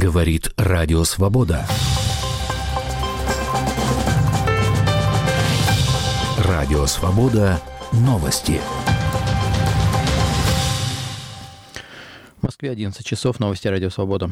Говорит Радио Свобода. Радио Свобода. Новости. В Москве 11 часов. Новости Радио Свобода.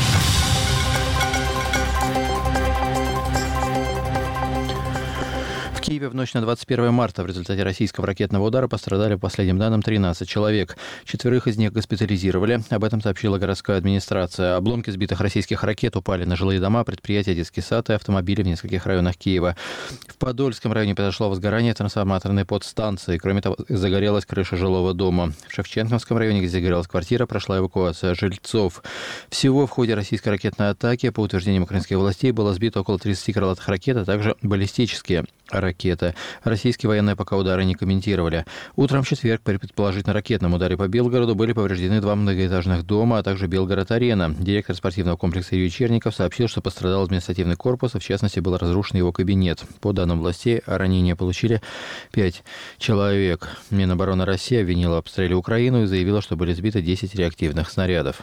В Киеве в ночь на 21 марта в результате российского ракетного удара пострадали, по последним данным, 13 человек. 4 из них госпитализировали. Об этом сообщила городская администрация. Обломки сбитых российских ракет упали на жилые дома, предприятия, детский сад и автомобили в нескольких районах Киева. В Подольском районе произошло возгорание трансформаторной подстанции. Кроме того, загорелась крыша жилого дома. В Шевченковском районе, где загорелась квартира, прошла эвакуация жильцов. Всего в ходе российской ракетной атаки, по утверждениям украинских властей, было сбито около 30 крылатых ракет, а также баллистические ракеты. Российские военные пока удары не комментировали. Утром в четверг при предположительно ракетном ударе по Белгороду были повреждены 2 многоэтажных дома, а также Белгород-арена. Директор спортивного комплекса Юрий Черников сообщил, что пострадал административный корпус, а в частности был разрушен его кабинет. По данным властей, ранения получили 5 человек. Минобороны России обвинила в обстреле Украину и заявила, что были сбиты 10 реактивных снарядов.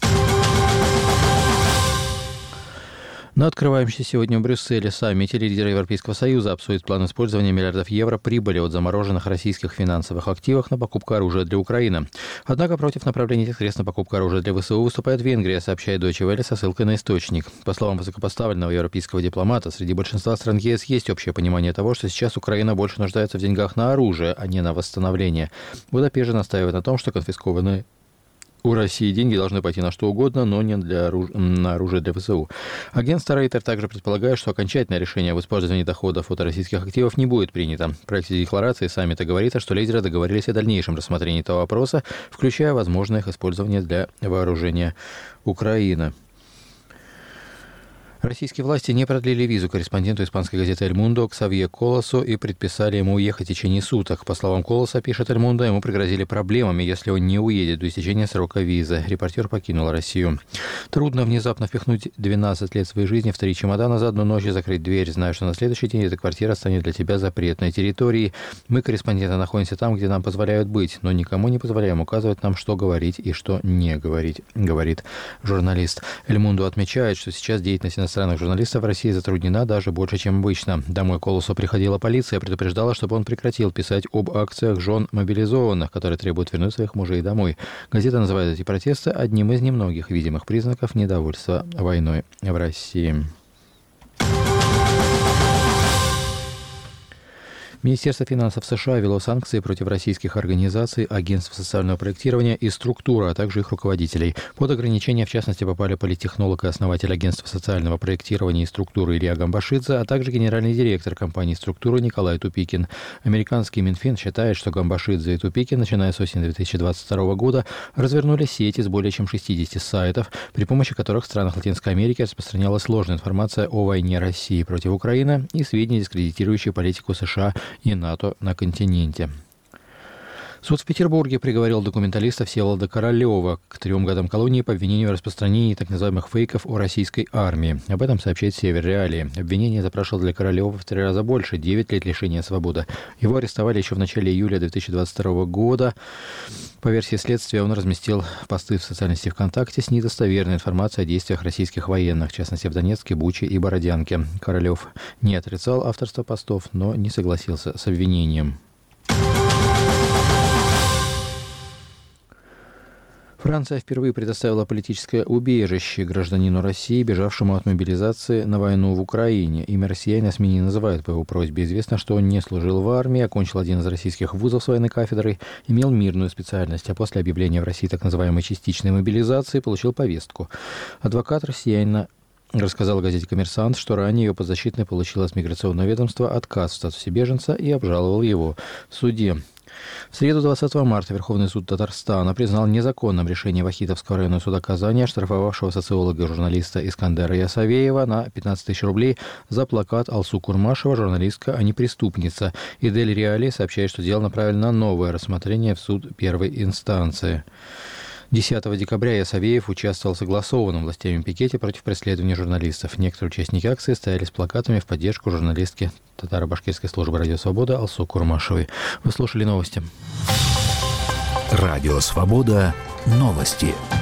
На открывающемся сегодня в Брюсселе саммите лидеры Европейского Союза обсудят план использования миллиардов евро прибыли от замороженных российских финансовых активов на покупку оружия для Украины. Однако против направления этих средств на покупку оружия для ВСУ выступает Венгрия, сообщает Deutsche Welle со ссылкой на источник. По словам высокопоставленного европейского дипломата, среди большинства стран ЕС есть общее понимание того, что сейчас Украина больше нуждается в деньгах на оружие, а не на восстановление. Будапешт же настаивает на том, что конфискованные у России деньги должны пойти на что угодно, но не на оружие для ВСУ. Агентство Рейтер также предполагает, что окончательное решение об использовании доходов от российских активов не будет принято. В проекте декларации саммита говорится, что лидеры договорились о дальнейшем рассмотрении этого вопроса, включая возможное их использование для вооружения Украины. Российские власти не продлили визу корреспонденту испанской газеты «Эль Мундо» Ксавье Колосу и предписали ему уехать в течение суток. По словам Колоса, пишет «Эль Мундо», ему пригрозили проблемами, если он не уедет до истечения срока визы. Репортер покинул Россию. Трудно внезапно впихнуть 12 лет своей жизни в 3 чемодана за одну ночь и закрыть дверь, зная, что на следующий день эта квартира станет для тебя запретной территорией. Мы, корреспонденты, находимся там, где нам позволяют быть, но никому не позволяем указывать нам, что говорить и что не говорить, говорит журналист. «Эль Мундо» отмечает, что сейчас деятельность иностранных журналистов в России затруднена даже больше, чем обычно. Домой Колосу приходила полиция, предупреждала, чтобы он прекратил писать об акциях жен мобилизованных, которые требуют вернуть своих мужей домой. Газета называет эти протесты одним из немногих видимых признаков недовольства войной в России. Министерство финансов США ввело санкции против российских организаций, агентств социального проектирования и структуры, а также их руководителей. Под ограничения, в частности, попали политтехнолог и основатель агентства социального проектирования и структуры Илья Гамбашидзе, а также генеральный директор компании «Структура» Николай Тупикин. Американский Минфин считает, что Гамбашидзе и Тупикин, начиная с осени 2022 года, развернули сети с более чем 60 сайтов, при помощи которых в странах Латинской Америки распространялась ложная информация о войне России против Украины и сведения, дискредитирующие политику США и НАТО на континенте. Суд в Петербурге приговорил документалиста Всеволода Королева к 3 годам колонии по обвинению в распространении так называемых фейков о российской армии. Об этом сообщает Север Реалии. Обвинение запрашивало для Королева в 3 раза больше – 9 лет лишения свободы. Его арестовали еще в начале июля 2022 года. По версии следствия, он разместил посты в социальной сети ВКонтакте с недостоверной информацией о действиях российских военных, в частности в Донецке, Буче и Бородянке. Королев не отрицал авторство постов, но не согласился с обвинением. Франция впервые предоставила политическое убежище гражданину России, бежавшему от мобилизации на войну в Украине. Имя россиянина СМИ не называют по его просьбе. Известно, что он не служил в армии, окончил один из российских вузов с военной кафедрой, имел мирную специальность, а после объявления в России так называемой частичной мобилизации получил повестку. Адвокат россиянина рассказал газете «Коммерсант», что ранее ее подзащитный получил от миграционного ведомства отказ в статусе беженца и обжаловал его в суде. В среду 20 марта Верховный суд Татарстана признал незаконным решение Вахитовского районного суда Казани, оштрафовавшего социолога и журналиста Искандера Ясавеева на 15 тысяч рублей за плакат Алсу Курмашева «Журналистка, а не преступница». И Дель Реали сообщает, что дело направлено на новое рассмотрение в суд первой инстанции. 10 декабря Ясавеев участвовал в согласованном властями пикете против преследования журналистов. Некоторые участники акции стояли с плакатами в поддержку журналистки татаро-башкирской службы «Радио Свобода» Алсу Курмашевой. Вы слушали новости. Радио Свобода. Новости.